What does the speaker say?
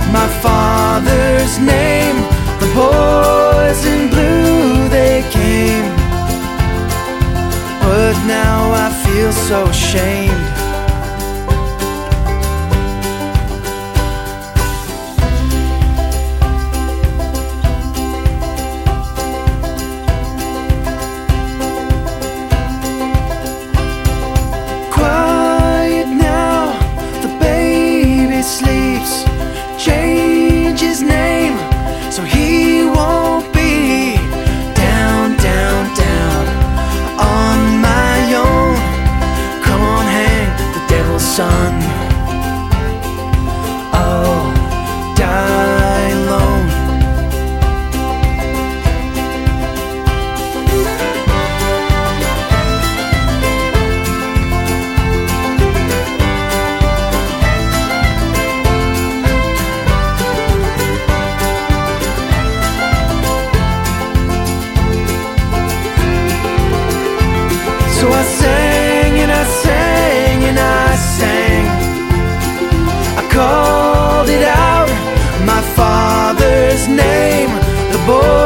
my Father's name. The boys in blue, they came, but now I feel so ashamed. Quiet now, the baby sleeps. Change his name so he won't be down, down, down on my own. Come on, hang the devil's son. I'll die alone. So I sang and I sang and I sang. I called it out, my Father's name. The boy